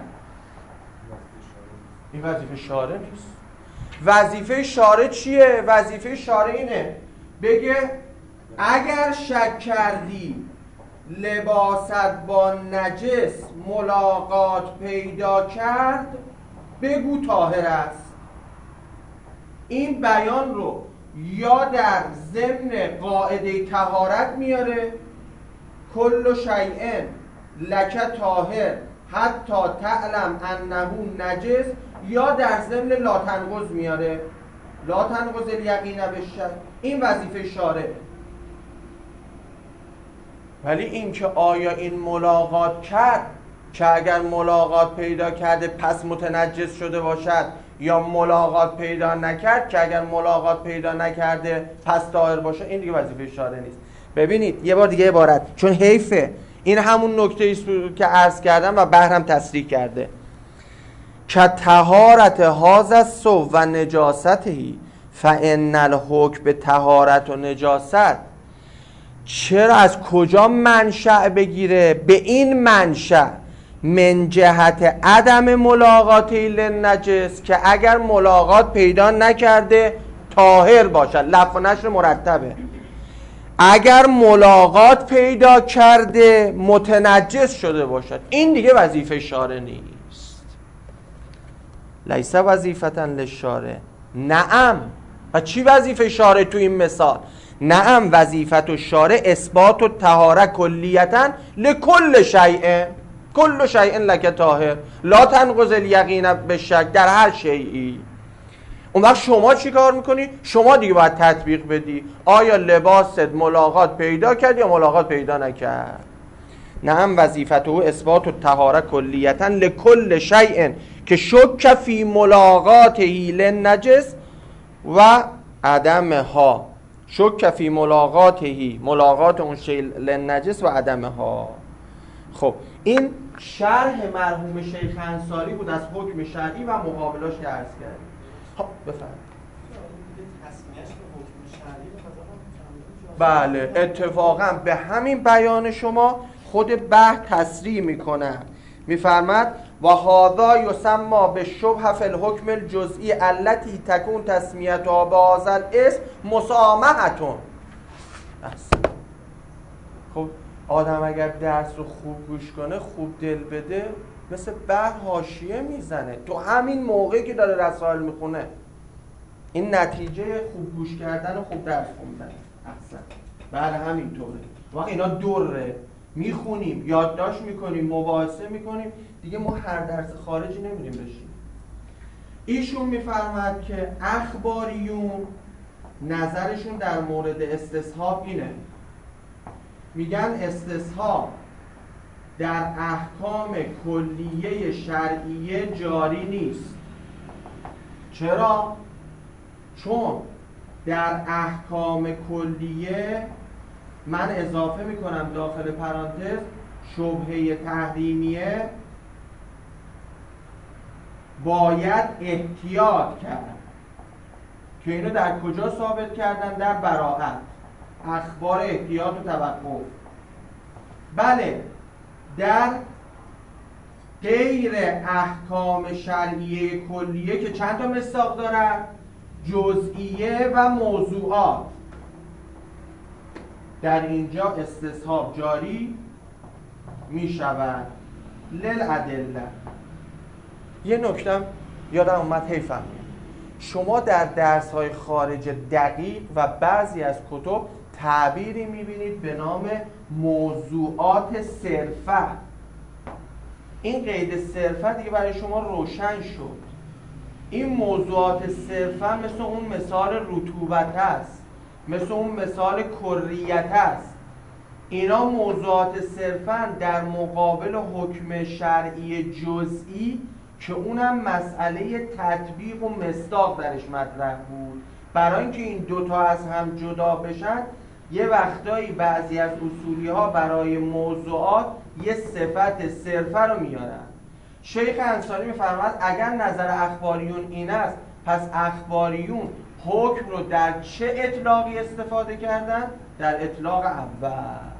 این وظیفه شارع نیست. وظیفه شارع چیه؟ وظیفه شارع اینه بگه اگر شک کردی لباست با نجس ملاقات پیدا کرد بگو طاهر است. این بیان رو یا در ضمن قاعده طهارت میاره کل شیء لک طاهر حتی تعلم انه نجس، یا در ضمن لا تنقض میاره لا تنقض الیقین بالشک. این وظیفه شارع. ولی این که آیا این ملاقات کرد که اگر ملاقات پیدا کرده پس متنجس شده باشد، یا ملاقات پیدا نکرد که اگر ملاقات پیدا نکرده پس طاهر باشه، این دیگه وظیفه شارع نیست. ببینید یه بار دیگه عبارت، چون حیفه، این همون نکته است که عرض کردم و بحرم تصریح کرده که طهارت هاذا الثوب و نجاسته فان الحکم به طهارت و نجاست. چرا از کجا منشأ بگیره؟ به این منشأ من جهت عدم ملاقاتی للنجس، که اگر ملاقات پیدا نکرده طاهر باشد. لف و نشر مرتبه. اگر ملاقات پیدا کرده متنجس شده باشد. این دیگه وظیفه شارع نیست. لیس وظیفة للشارع. نعم. و چی وظیفه شارع تو این مثال؟ نعم وظیفت الشارع اثبات الطهارة کلیتا لکل شیء، کل شیء لک طاهر لا تنقض الیقین بالشک، در هر شیئی. اون وقت شما چی کار میکنی؟ شما دیگه باید تطبیق بدی آیا لباست ملاقات پیدا کرد یا ملاقات پیدا نکرد. نعم وظیفته اثبات الطهارة کلیتا لکل شیء که شک فی ملاقاته للنجس و عدمها، شک فی ملاقاته، ملاقات اون شیء للنجس و عدمها. خب این شرح مرحوم شیخ انصاری بود از حکم شرعی و مقابلاش که عرض کردیم. خب بفرمایید. بله اتفاقا به همین بیان شما خود بحث تصریح میکنه، میفرماد و هذا یسمى بالشبهه فی الحکم الجزئی التي تكون تسمیتها بهذا الاسم مسامحه. خب آدم اگر درس رو خوب گوش کنه، خوب دل بده، مثل بحر حاشیه میزنه تو همین موقعی که داره رسائل میخونه. این نتیجه خوب گوش کردن و خوب درس خوندن. احسن. بله همینطوره. وقتی اینا دوره میخونیم، یادداشت میکنیم، مباحثه میکنیم، دیگه ما هر درس خارجی نمیریم بشیم. ایشون میفرماد که اخباریون نظرشون در مورد استصحاب اینه، میگن استصحاب در احکام کلیه شرعیه جاری نیست. چرا؟ چون در احکام کلیه، من اضافه میکنم داخل پرانتز، شبهه تحریمیه باید احتیاط کرد. که اینو در کجا ثابت کردن؟ در براءت، اخبار احتیاط و توقف. بله در غیر احکام شرعیه کلیه که چند تا مصداق دارد، جزئیه و موضوعات، در اینجا استصحاب جاری می شود. للادله. یه نکتم یادم اومد حیفم، شما در درس های خارج دقیق و بعضی از کتب تعبیری میبینید به نام موضوعات صرفه. این قید صرفه دیگه برای شما روشن شد. این موضوعات صرفه مثل اون مثال رطوبت است، مثل اون مثال کریت است. اینا موضوعات صرفا در مقابل حکم شرعی جزئی که اونم مسئله تطبیق و مصداق درش مطرح بود. برای اینکه این دوتا از هم جدا بشن، یه وقتایی بعضی از اصولی ها برای موضوعات یه صفت صرفه رو میارن. شیخ انصاری میفرماد اگر نظر اخباریون این است، پس اخباریون حکم رو در چه اطلاقی استفاده کردن؟ در اطلاق اول.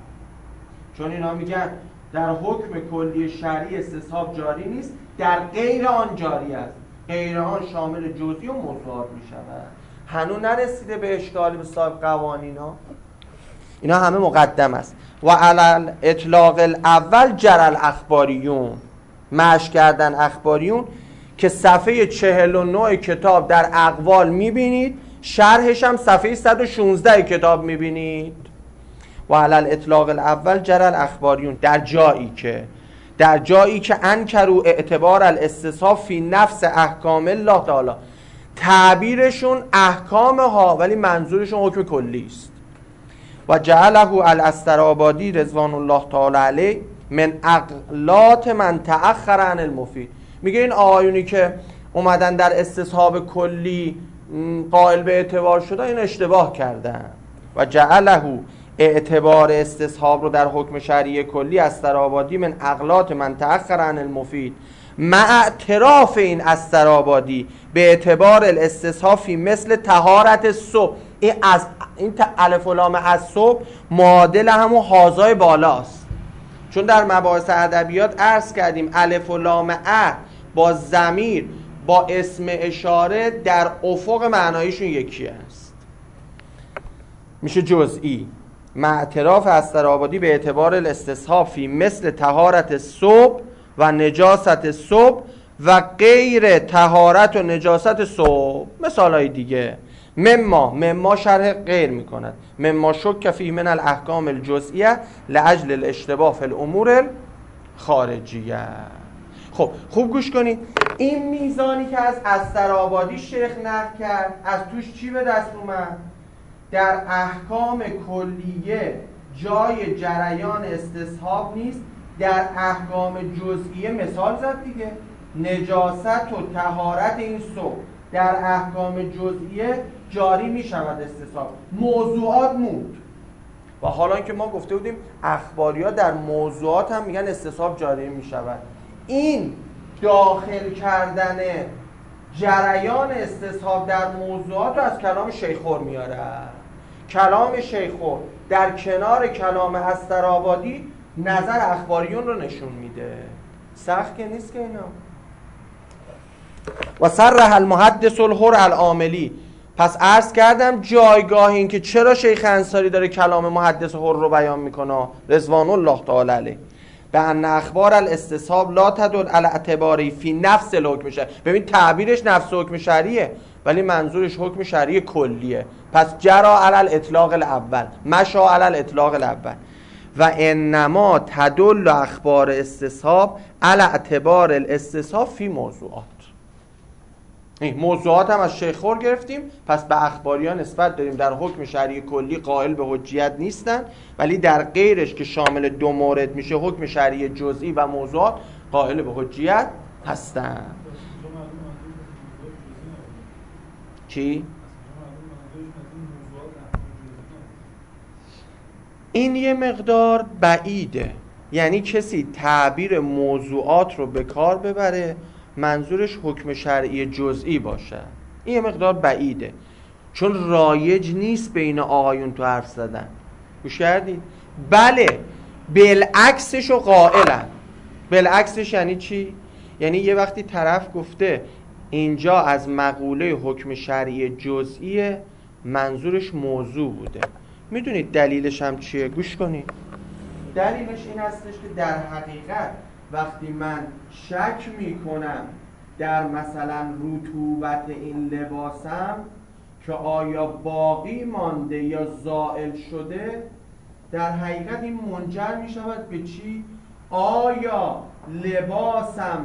چون اینا میگن در حکم کلی شرعی استصحاب جاری نیست، در غیر آن جاری است. غیر آن شامل جزئی و موضوعات میشود. هنوز نرسیده به اشکال به صاحب قوانین ها. اینا همه مقدم است. و علی اطلاق الاول جرل اخباریون، مشق کردن اخباریون که صفحه چهل و نه کتاب در اقوال میبینید، شرحش هم صفحه صد و شانزده کتاب میبینید. و علی الاطلاق الاول جرل اخباریون، در جایی که در جایی که انکروا اعتبار الاستصحاب فی نفس احکام الله تعالی، تعبیرشون احکام ها ولی منظورشون حکم کلی است. و جعله الاسترآبادی رضوان الله تعالی علیه من اغلاط من تأخر عن المفید. میگه این آیونی که اومدن در استصحاب کلی قائل به اعتبار شده، این اشتباه کردن. و جعله اعتبار استصحاب رو در حکم شرعی کلی استرآبادی من اغلاط من تأخر عن المفید مع اعتراف این استرآبادی به اعتبار الاستصحاب فی مثل طهارت صبح. این از این الف و لام از صبح معادل همون حاضای بالاست. چون در مباحث ادبیات عرض کردیم الف و لام ا با ضمیر با اسم اشاره در افق معنایشون یکی است، میشه جزئی. مع اعتراف استرآبادی به اعتبار الاستصحاب فی مثل طهارت صبح و نجاست صبح و غیر طهارت و نجاست صبح. مثال های دیگه مما مما شرح غیر میکند مما شک فیه من الاحکام الجزئیه لاجل الاشتباه فی الامور الخارجیه. خب خوب گوش کنید، این میزانی که از استرآبادی شیخ نقل کرد از توش چی به دست اومد؟ در احکام کلیه جای جریان استصحاب نیست، در احکام جزئیه مثال زد دیگه، نجاست و طهارت این صبح در احکام جزئیه جاری می شود استصحاب، موضوعات موند. و حالا که ما گفته بودیم اخباری ها در موضوعات هم میگن استصحاب جاری می شود. این داخل کردن جریان استصحاب در موضوعات رو از کلام شیخور میاره. کلام شیخور در کنار کلام استرآبادی نظر اخباریون رو نشون میده. سخت که نیست که اینا. و صرح المحدث الحر العاملی، پس عرض کردم جایگاه این که چرا شیخ انصاری داره کلام محدث حر رو بیان میکنه رضوان الله تعالی علیه، به ان اخبار الاستصحاب لا تدل علی اعتباری فی نفس الحکم شرعی. ببین تعبیرش نفس حکم شرعیه ولی منظورش حکم شرعی کلیه. پس جرا علی الاطلاق الاول، مشا علی الاطلاق الاول. و انما تدل اخبار استصحاب علی اعتبار الاستصحاب فی موضوعات. این موضوعات هم از شیخ خور گرفتیم، پس به اخباریان نسبت داریم در حکم شرعی کلی قائل به حجیت نیستن، ولی در غیرش که شامل دو مورد میشه حکم شرعی جزئی و موضوعات قائل به حجیت هستن. چی؟ این یه مقدار بعیده، یعنی کسی تعبیر موضوعات رو به کار ببره منظورش حکم شرعی جزئی باشه. این یه مقدار بعیده چون رایج نیست بین آقایون تو حرف زدن. گوش کردید؟ بله بالعکسش رو قائلن. بالعکسش یعنی چی؟ یعنی یه وقتی طرف گفته اینجا از مقوله حکم شرعی جزئی منظورش موضوع بوده. میدونید دلیلش هم چیه؟ گوش کنید. دلیلش این هستش که در حقیقت وقتی من شک میکنم در مثلا رطوبت این لباسم که آیا باقی مانده یا زائل شده، در حقیقت این منجر میشود به چی؟ آیا لباسم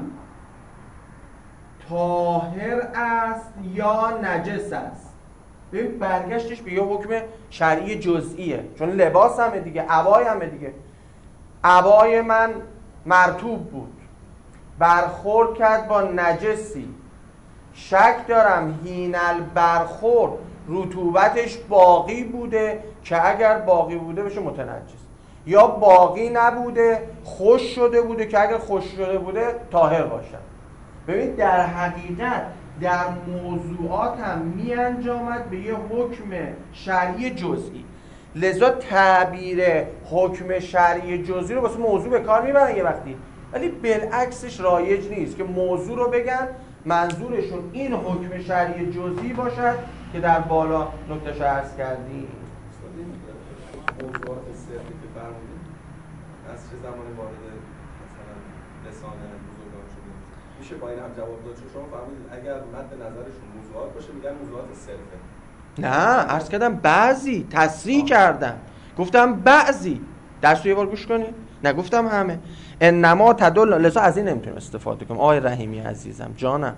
طاهر است یا نجس است؟ ببین برگشتش به یه حکم شرعی جزئیه، چون لباس همه دیگه، عبای همه دیگه. عبای من مرطوب بود، برخورد کرد با نجسی، شک دارم حین البرخورد رطوبتش باقی بوده که اگر باقی بوده بشه متنجس، یا باقی نبوده خوش شده بوده که اگر خوش شده بوده طاهر باشه. ببین در حقیقت در موضوعات هم می انجامد به یه حکم شرعی جزئی. لذا تعبیر حکم شرعی جزئی رو واسه موضوع به کار میبرن یه وقتی، ولی بالعکسش رایج نیست که موضوع رو بگن منظورشون این حکم شرعی جزئی باشد که در بالا نکته‌اش عرض کردیم. موضوعات صرفی که فرمودید از چه زمانی وارد مثلا لسان بزرگان شده میشه با این هم جواب داد؟ چون شما فرمودید اگر مد نظرشون موضوعات باشه میگن موضوعات صرفه. نه، عرض کردم بعضی، تصریح کردم، گفتم بعضی. درس رو یه بار گوش کنید، نگفتم همه. انما تدل، لذا از این نمیتونیم استفاده کنیم. آقای رحیمی عزیزم جانم،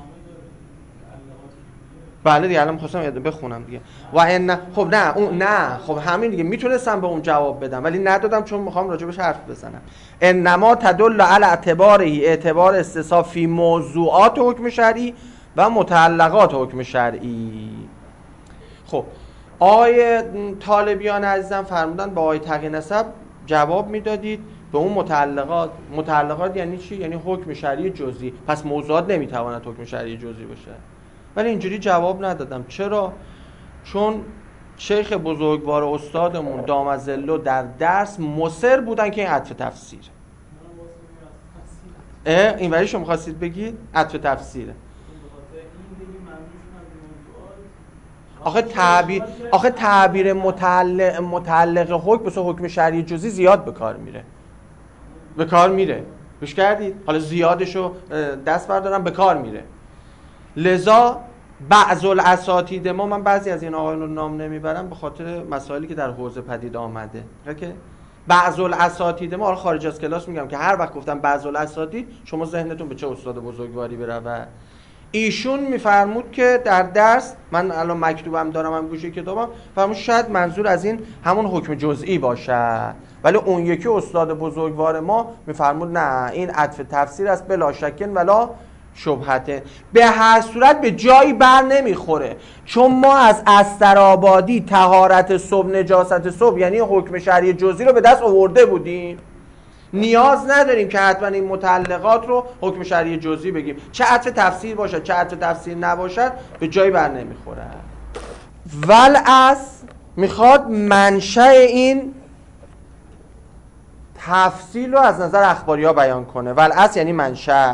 بله دیگه الان می‌خواستم بخونم دیگه. و ان خب نه اون نه خب همین دیگه میتونستم به اون جواب بدم ولی ندادم چون میخوام راجبش حرف بزنم. انما تدل علی اعتباره، اعتبار استصحاب فی موضوعات حکم شرعی و متعلقات حکم شرعی. خب آقای طالبیان عزیزم فرمودن با آقای تقی نسب جواب میدادید به اون متعلقات. متعلقات یعنی چی؟ یعنی حکم شرعی جزئی. پس موضوعات نمیتواند حکم شرعی جزئی باشه. ولی اینجوری جواب ندادم. چرا؟ چون شیخ بزرگوار استادمون دامظلو در درس مصر بودن که این عطف تفسیر. اه این وریشو می‌خواستید بگید؟ عطف تفسیره. آخه تعبیر آخه تعبیر متعلق متعلق حکم مثل حکم شرعی جزئی زیاد به کار میره. به کار میره. گوش کردید؟ حالا زیادشو دست بردارم به کار میره. لذا بعض الاساتید ما، من بعضی از این آقایون رو نام نمیبرم به خاطر مسائلی که در حوزه پدید آمده که بعض الاساتید ما، حالا خارج از کلاس میگم که هر وقت گفتم بعض الاساتید شما ذهنتون به چه استاد بزرگواری بره. ایشون میفرمود که در درس، من الان مکتوبم دارم هم گوشه کتابم، فرمود شاید منظور از این همون حکم جزئی باشه، ولی اون یکی استاد بزرگوار ما میفرمود نه این عطف تفسیر است بلا شکن ولا شبهته. به هر صورت به جایی بر نمیخوره، چون ما از استرآبادی طهارت صبح نجاست صبح یعنی حکم شرعی جزئی رو به دست آورده بودیم. نیاز نداریم که حتما این متعلقات رو حکم شرعی جزئی بگیم، چه عطف تفسیر باشد چه عطف تفسیر نباشد به جایی بر نمیخوره. والاصل میخواد منشأ این تفصیل رو از نظر اخباری ها بیان کنه. والاصل یعنی منشأ.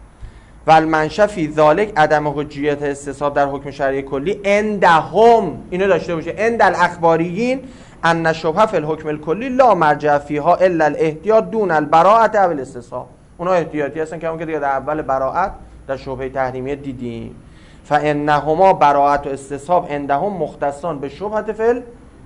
والمنشأ فی ذالک عدم حجیت استصحاب در حکم شرعی کلی عندهم، اینو داشته باشه، عند الاخباریین ان شبهه فی الحکم الکلی لا مرجع فیها الا الاحتیاط دون البراءة او الاستصحاب. اونا احتیاطی هستن که اون که دیگه در اول براءت در شبهه تحریمیه دیدیم. فانهما براءت و استصحاب عندهم مختصان به شبهه فی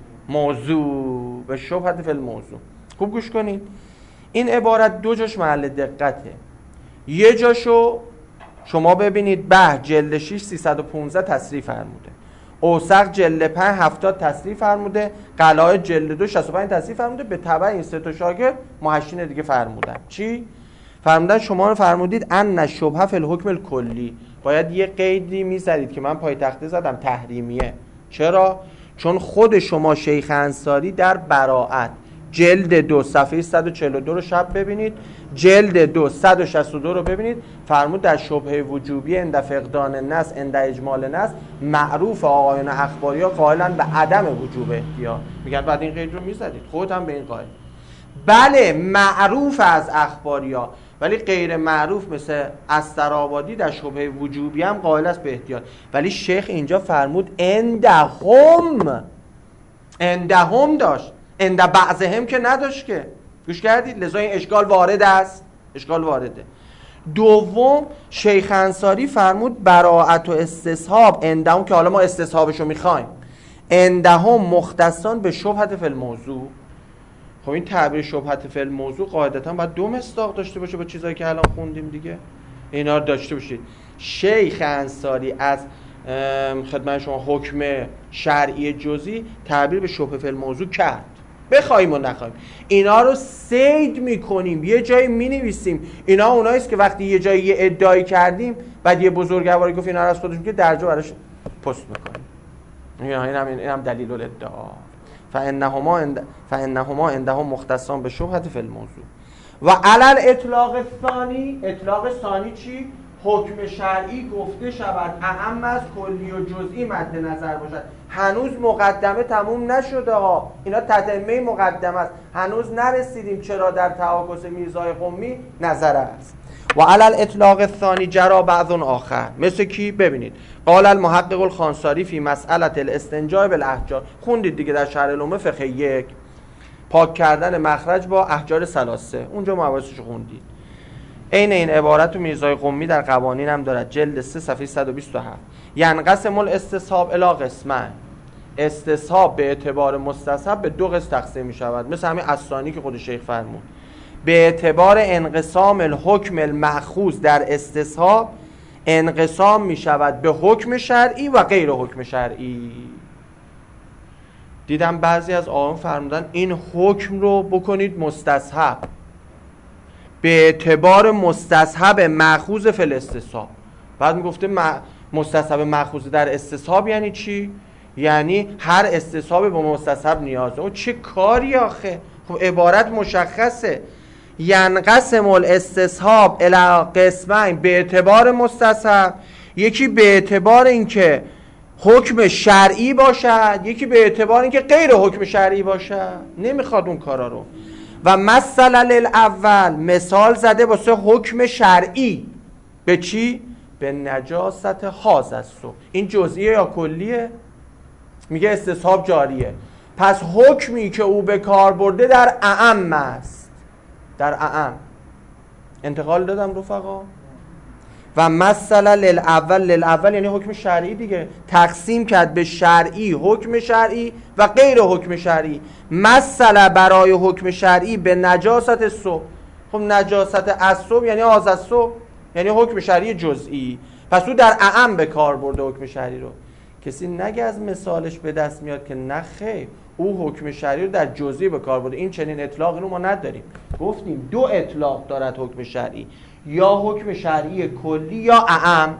الموضوع، به شبهه فی الموضوع. خوب گوش کنین، این عبارت دو جاش محل دقته. یه جاشو شما ببینید به جلد شش سیصد و پانزده تصریح فرموده، اوسق جلد پنج هفتاد تصریح فرموده، قلائد جلد دو شصت و پنج تصریح فرموده. به تبع این سه تا شاگرد محشین دیگه فرمودن. چی فرمودن؟ شما رو فرمودید ان شبهه فی الحکم الکلی، باید یه قیدی میذارید که من پایتخته زدم تحریمیه. چرا؟ چون خود شما شیخ انصاری در براءت جلد دو صفحه صد و چهل و دو رو شب ببینید، جلد دو صد و شصت و دو رو ببینید، فرمود در شبهه وجوبی عند فقدان النص عند اجمال النص معروف آقایان اخباری ها قائلن به عدم وجوب احتیاط. میگن بعد این قید رو میزدید، خودت هم به این قائل. بله معروف از اخباری ها، ولی غیر معروف مثل استرآبادی در شبهه وجوبی هم قائل است به احتیاط. ولی شیخ اینجا فرمود عندهم، عندهم داشت، عند بعضهم که نداشت که. گوش کردید؟ لذا این اشکال وارد است، اشکال وارده. دوم شیخ انصاری فرمود براءت و استصحاب عندهم، که حالا ما استصحابشو میخوایم، عندهم مختصان به شبهه فی الموضوع. خب این تعبیر شبهه فی الموضوع قاعدتا باید دو مصداق داشته باشه با چیزایی که الان خوندیم دیگه. اینا رو داشته باشید. شیخ انصاری از خدمت شما حکم شرعی جزئی تعبیر به شبهه فی الموضوع کرد، بخوایم و نخوایم. اینا رو سید میکنیم، یه جایی مینویسیم. اینا اوناییست که وقتی یه جایی یه ادعایی کردیم بعد یه بزرگواری گفت اینا رو از خودشون که درجا براش پست میکنیم. این هم این هم دلیل الادعا. فانهما عند فانهما عندهم مختصان به شبهه فی الموضوع. و علل اطلاق ثانی، اطلاق ثانی چی؟ حکم شرعی گفته شود اهم از کلی و جزئی مد نظر باشد. هنوز مقدمه تموم نشده ها، اینا تتمه مقدمه است، هنوز نرسیدیم چرا در تعاکس میرزای قمی نظر است. و علی الاطلاق الثانی جرا بعض آخر، مثل کی؟ ببینید قال المحقق الخانساری فی مسئله الاستنجاء بالاحجار، خوندید دیگه در شرح العلوم فقه یک، پاک کردن مخرج با احجار ثلاثه، اونجا مباحثش خوندید. عین این عبارت و میرزای قمی در قوانین هم دارد، جلد سه صفحه صد و بیست و هفت. ینقسم الاستصحاب الی قسمین، استصحاب به اعتبار مستصحب به دو قسم تقسیم می شود، مثل همین اسانی که خود شیخ فرمود. به اعتبار انقسام الحکم المأخوذ در استصحاب انقسام می شود به حکم شرعی و غیر حکم شرعی. دیدم بعضی از آقایون فرمودن این حکم رو بکنید مستصحب به اعتبار مستصحب مأخوذ فی الاستصحاب. بعد میگفته مستصحب مأخوذ در استصحاب یعنی چی؟ یعنی هر استصحاب با مستصحب نیازه. او چه کاری آخه؟ خب عبارت مشخصه، ینقسم الاستصحاب الی قسمین به اعتبار مستصحب، یکی به اعتبار اینکه حکم شرعی باشد، یکی به اعتبار اینکه غیر حکم شرعی باشد. نمیخواد اون کارا رو. و مثل الاول، مثال زده واسه حکم شرعی به چی؟ به نجاست حاز است. این جزئیه یا کلیه؟ میگه استصحاب جاریه، پس حکمی که او به کار برده در اعم است، در اعم. انتقال دادم رفقا؟ و مثلا للاول، للاول یعنی حکم شرعی دیگه، تقسیم کرد به شرعی، حکم شرعی و غیر حکم شرعی. مثلا برای حکم شرعی به نجاست الصبح، خب نجاست الصبح یعنی آز الصبح، یعنی حکم شرعی جزئی، پس او در اعم به کار برده حکم شرعی رو. کسی نگه از مثالش به دست میاد که نه خیر، او حکم شرعی رو در جزئی به کار برده. این چنین اطلاقی رو ما نداریم. گفتیم دو اطلاق دارد حکم شرعی، یا حکم شرعی کلی یا اعم.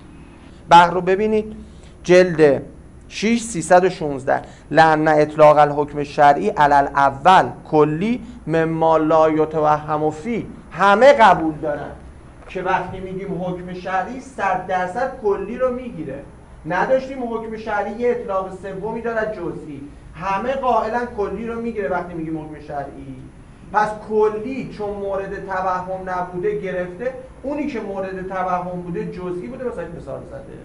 بحر رو ببینید جلد شش سیصد و شانزده. لأن اطلاق الحکم شرعی علی الاول کلی مما لا یتوهم فی، همه قبول دارن که وقتی میگیم حکم شرعی صد درصد کلی رو میگیره. نداشتیم حکم شرعی یه اطلاق سومی دارد جزئی، همه قائلن کلی رو میگیره وقتی میگیم حکم شرعی. پس کلی چون مورد توهم نبوده گرفته، اونی که مورد توهم بوده جزئی بوده، مثلا مثال زده.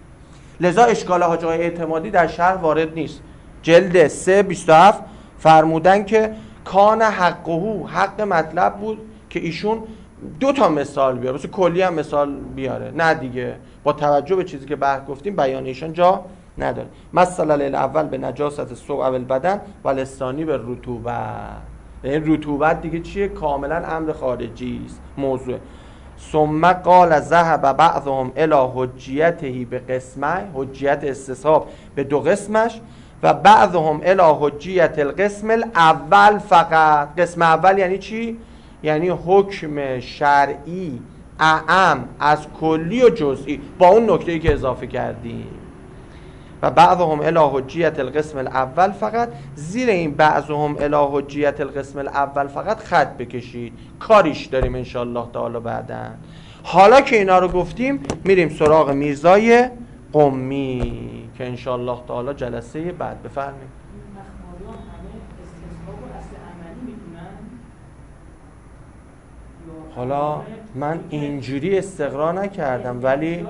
لذا اشکال حاج آقای اعتمادی در شرح وارد نیست. جلد سه بیست و هفت فرمودن که کان حقه، حق مطلب بود که ایشون دو تا مثال بیاره، مثلا کلی هم مثال بیاره. نه دیگه، با توجه به چیزی که بعد گفتیم بیان ایشان جا نداره. مثلا الاول به نجاست الثوب و البدن و الثانی به رطوبت. این رطوبت دیگه چیه؟ کاملا امر خارجی است موضوع. ثم قال ذهب بعضهم الی حجیته به قسمه، حجیت استصحاب به دو قسمش، و بعضهم الی حجیت القسم الاول فقط. قسم اول یعنی چی؟ یعنی حکم شرعی اعم از کلی و جزئی، با اون نکته‌ای که اضافه کردیم. و بعضهم الی حجیت القسم الاول فقط. زیر این بعضهم الی حجیت القسم الاول فقط خط بکشید، کاریش داریم انشالله تعالی بعداً. حالا که اینا رو گفتیم میریم سراغ میرزای قمی که انشالله تعالی جلسه بعد. بفرمایید. حالا من اینجوری استقرا نکردم، ولی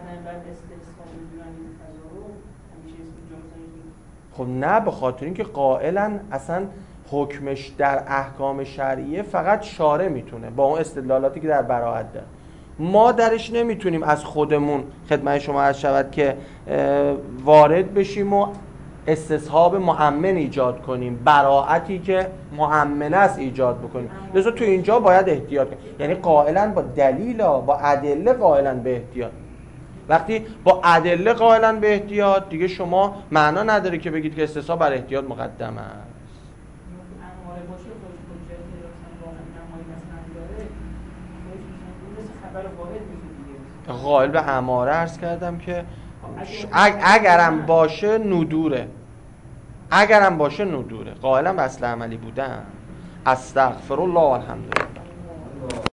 خب نه، به خاطر اینکه قائلا اصلا حکمش در احکام شرعیه فقط شارع میتونه با اون استدلالاتی که در براءت داره. ما درش نمیتونیم از خودمون خدمت شما عرض شود که وارد بشیم و استصحاب مؤمن ایجاد کنیم، براءتی که مؤمن است ایجاد بکنیم. لذا تو اینجا باید احتیاط کنیم، یعنی قائلا با دلیل، با ادله قائلا به احتیاط. وقتی با ادله قائلا به احتیاط دیگه شما معنا نداره که بگید که استصحاب بر احتیاط مقدم است. قائل به اماره عرض کردم که اگرم باشه ندوره، اگرم باشه ندوره، قائلا به اصل عملی بودن. استغفر الله والحمدلله.